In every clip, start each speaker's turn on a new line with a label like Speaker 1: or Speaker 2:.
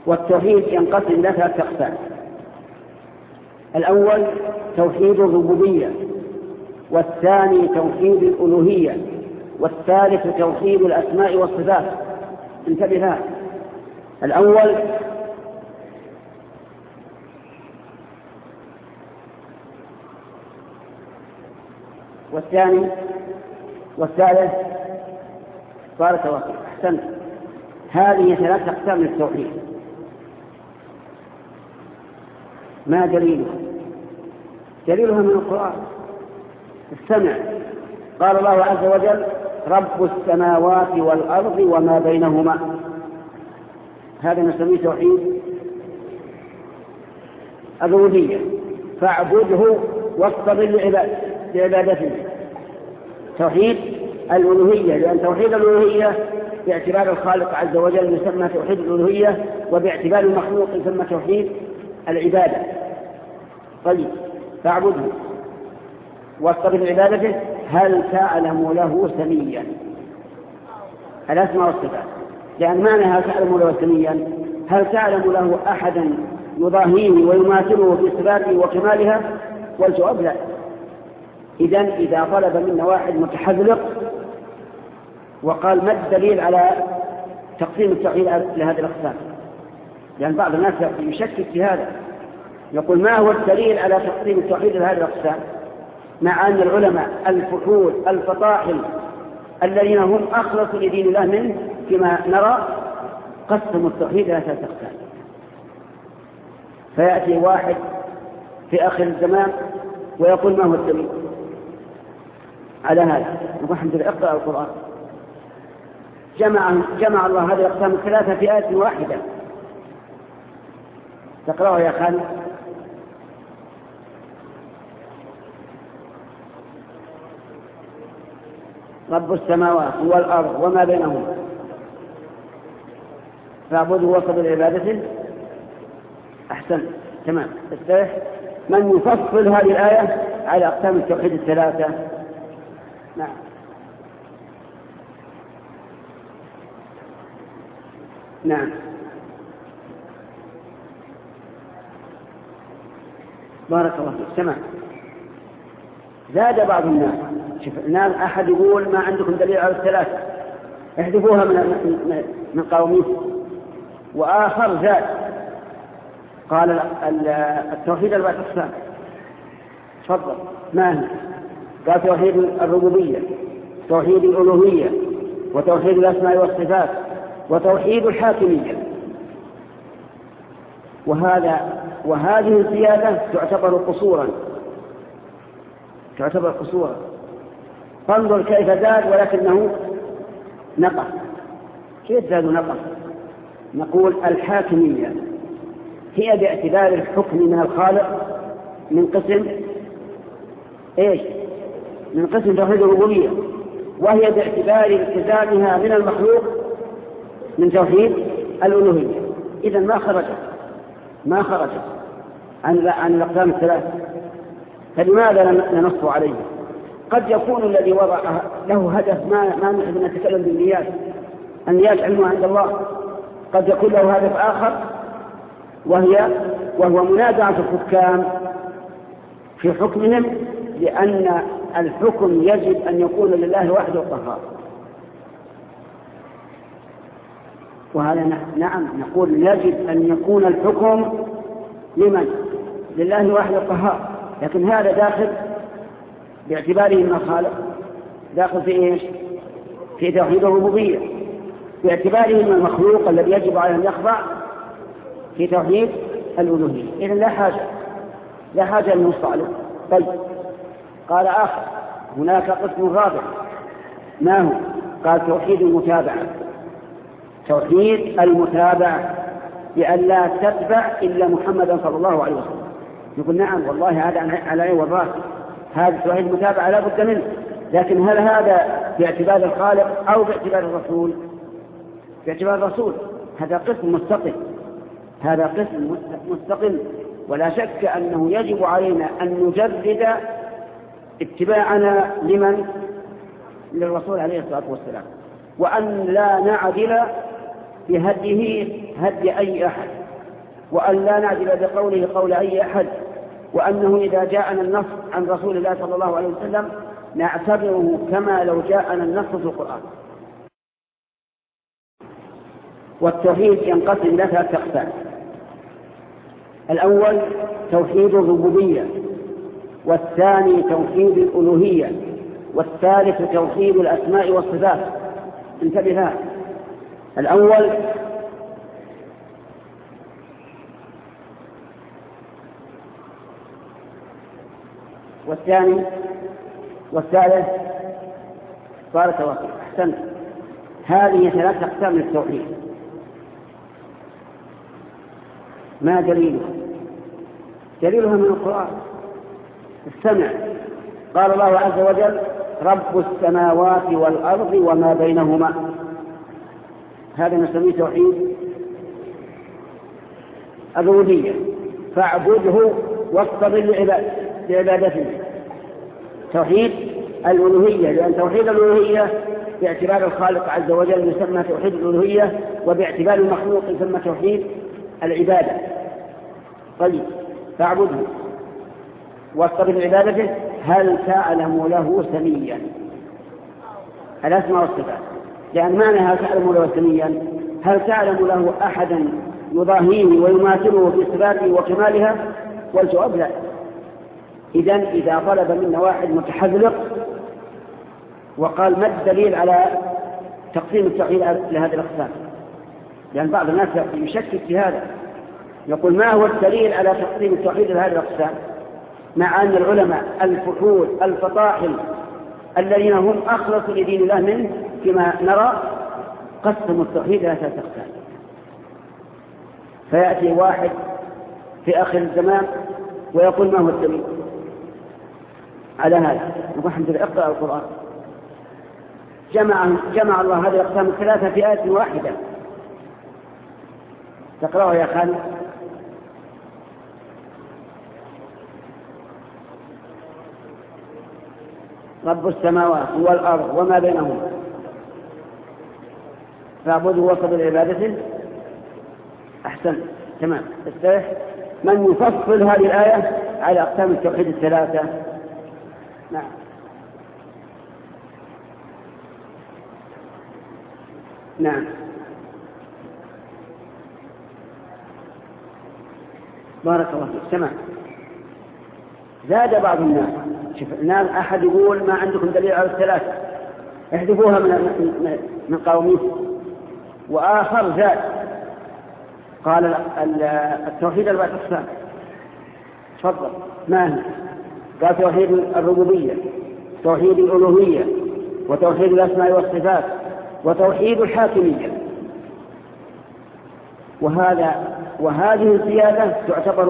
Speaker 1: والتوحيد ينقسم إلى 3 أقسام. الأول توحيد الربوبية، والثاني توحيد الألوهية، والثالث توحيد الأسماء والصفات. انتبه، الأول والثاني والثالث. بارك الله فيك، أحسنت. هذه 3 أقسام للتوحيد. ما دليلها؟ دليلها من القرآن. السمع، قال الله عز وجل: رب السماوات والأرض وما بينهما. هذا نسميه توحيد الربوبية، فاعبده واصطبر لعبادته. توحيد الألوهية، لأن توحيد الألوهية باعتبار الخالق عز وجل يسمى توحيد الألوهية، وباعتبار المخلوق يسمى توحيد العبادة. طيب، فاعبده واصطبر لعبادته. هل تعلم له سميا؟ الأسماء والصفات، لأن معنى هل تعلم له سميا، هل تعلم له أحدا يضاهيه ويماثله في صفاته وكمالها؟ والجواب لا. إذا طلب منا واحد متحذلق وقال: ما الدليل على تقسيم التوحيد لهذه الأقسام؟ لأن بعض الناس يشكك في هذا، يقول: ما هو الدليل على تقسيم التوحيد لهذه الأقسام؟ مع أن العلماء الفحول الفطاحل الذين هم أخلص لدين الله منه فيما نرى قسموا التوحيد إلى 3 أقسام. فيأتي واحد في آخر الزمان ويقول: ما هو الدليل على هذا؟ نقول: الحمد لله، اقرأ القرآن. جمع الله هذه الأقسام ال3 في آية واحدة. تقرأه يا خالد. رب السماوات والأرض وما بينهما فاعبده واصطبر لعبادته. أحسن، تمام. استرح. من يفصل هذه الآية على أقسام التوحيد ال3؟ نعم. نعم، بارك الله فيك، تمام. زاد بعض الناس، شوف، الناس أحد يقول: ما عندكم دليل على ال3، احذفوها من قوميكم. وآخر زاد قال: التوحيد 4 أقسام. تفضل، ما هي؟ قال: توحيد الربوبية، توحيد الألوهية، وتوحيد الأسماء والصفات، وتوحيد الحاكمية. وهذه الزيادة تعتبر قصورا. فانظر كيف زاد ولكنه نقص. كيف زاد ونقص؟ نقول: الحاكمية هي باعتبار الحكم من الخالق من قسم إيش؟ من قسم توحيد الربوبية، وهي باعتبار التزامها من المخلوق من توحيد الألوهية. إذن ما خرجت عن الأقسام ال3. فلماذا لا نص عليه؟ قد يكون الذي وضع له هدف ما نحب أن نتكلم بالنيات، النيات علمها عند الله. قد يكون له هدف آخر وهو منازعة الحكام في حكمهم، لأن الحكم يجب أن يكون لله وحده القهار. وهذا نعم، نقول يجب أن يكون الحكم لمن؟ لله وحده القهار. لكن هذا داخل باعتباره من الخالق، داخل في إيش؟ في توحيد الربوبية. باعتباره من المخلوق الذي يجب عليه أن يخضع في توحيد الألوهية. إذن لا حاجة للنص عليه. طيب، قال آخر: هناك قسم رابع. ما هو؟ قال: توحيد المتابعة. توحيد المتابعة، بأن لا تتبع إلا محمدا صلى الله عليه وسلم. يقول: نعم والله، هذا على عين والراس، هذا توحيد المتابعة لا بد منه. لكن هل هذا باعتبار الخالق أو باعتبار الرسول؟ باعتبار الرسول. هذا قسم مستقل. ولا شك أنه يجب علينا أن نجرد اتباعنا للرسول عليه الصلاة والسلام، وأن لا نعدل بهديه هدي أي أحد، وأن لا نعدل بقوله قول أي أحد، وأنه إذا جاءنا النص عن رسول الله صلى الله عليه وسلم نعتبره كما لو جاءنا النص في القرآن. والتوحيد ينقسم إلى 3 أقسام: الأول توحيد الربوبية، والثاني توحيد الألوهية، والثالث توحيد الأسماء والصفات. انتبه، الأول والثاني والثالث. بارك الله فيك، أحسنت. هذه 3 أقسام للتوحيد. ما دليلها؟ دليلها من القرآن. استمع، قال الله عز وجل: رب السماوات والأرض وما بينهما. هذا نسميه توحيد الربوبية، فاعبده واصطبر لعبادته. توحيد الألوهية، لأن توحيد الألوهية باعتبار الخالق عز وجل يسمى توحيد الألوهية، وباعتبار المخلوق يسمى توحيد العبادة. طيب، فاعبده واصطبر لعبادته. هل تعلم له سميا؟ الأسماء والصفات، لأن معنى هل تعلم له سميا هل تعلم له أحدا يضاهيه ويماثله في صفاته وكمالها؟ والجواب لا. إذن إذا طلب منا واحد متحذلق وقال: ما الدليل على تقسيم التوحيد لهذه الأقسام؟ لأن بعض الناس يشكك في هذا، يقول: ما هو الدليل على تقسيم التوحيد لهذه الأقسام؟ مع أن العلماء الفحول الفطاحل الذين هم أخلص لدين الله منه كما نرى قسموا التوحيد إلى 3 أقسام. فيأتي واحد في آخر الزمان ويقول: ما هو الدليل على هذا؟ نقول: الحمد لله، اقرأ القرآن. جمع الله هذه الأقسام 3 في آية واحدة. تقرأه يا خالد. رب السماوات والأرض وما بينهما فاعبده واصطبر لعبادته. أحسن، تمام. استرح. من يفصل هذه الآية على أقسام التوحيد 3؟ نعم. نعم، بارك الله فيك. تمام. زاد بعض الناس. شوف، الناس أحد يقول: ما عندكم دليل على 3، احذفوها من قوميكم. وآخر زاد قال: التوحيد 4 أقسام. تفضل، ما هي؟ قال: توحيد الربوبية، توحيد الألوهية، وتوحيد الأسماء والصفات، وتوحيد الحاكمية. وهذه الزيادة تعتبر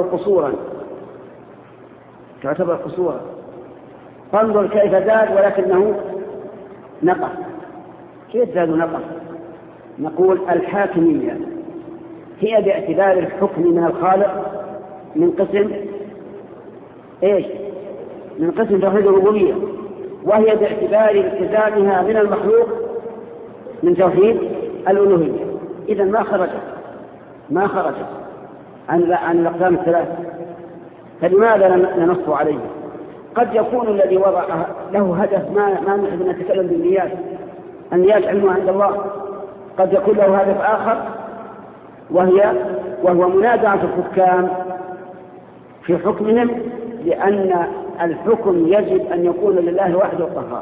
Speaker 1: قصورا. فانظر كيف زاد ولكنه نقص. كيف زاد ونقص؟ نقول: الحاكمية هي باعتبار الحكم من الخالق من قسم ايش؟ من قسم توحيد الربوبية، وهي باعتبار التزامها من المخلوق من توحيد الألوهية. إذن ما خرجت عن الأقسام 3. فلماذا ننص عليه؟ قد يكون الذي وضع له هدف ما نحب أن نتكلم بالنيات، النيات علمها عند الله. قد يكون له هدف آخر وهو منازعة الحكام في حكمهم، لأن الحكم يجب أن يكون لله وحده القهار.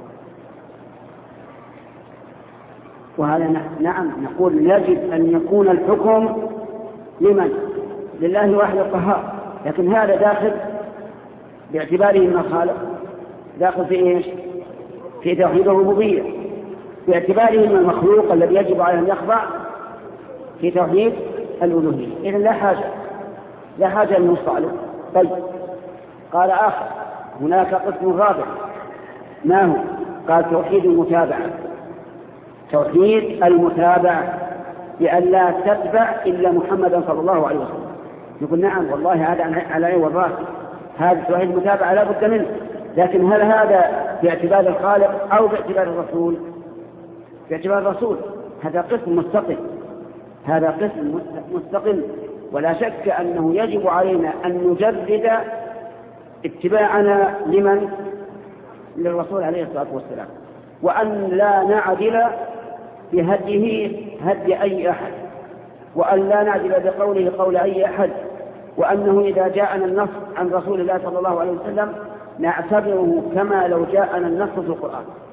Speaker 1: وهذا نعم، نقول يجب أن يكون الحكم لمن؟ لله وحده القهار. لكن هذا داخل باعتباره من الخالق، داخل في إيش؟ في توحيد الربوبية. باعتباره من المخلوق الذي يجب عليه أن يخضع في توحيد الألوهية. إذن لا حاجة للنص عليه. طيب، قال آخر: هناك قسم رابع. ما هو؟ قال: توحيد المتابعة. توحيد المتابعة، بأن لا تتبع إلا محمدا صلى الله عليه وسلم. يقول: نعم والله، هذا على عين والراس، هذا توحيد المتابعة لا بد منه. لكن هل هذا باعتبار الخالق أو باعتبار الرسول؟ باعتبار الرسول. هذا قسم مستقل. هذا قسم مستقل. ولا شك أنه يجب علينا أن نجرد اتباعنا للرسول عليه الصلاة والسلام، وأن لا نعدل بهديه هدي أي أحد، وأن لا نعدل بقوله قول أي أحد، وأنه إذا جاءنا النص عن رسول الله صلى الله عليه وسلم نعتبره كما لو جاءنا النص في القرآن.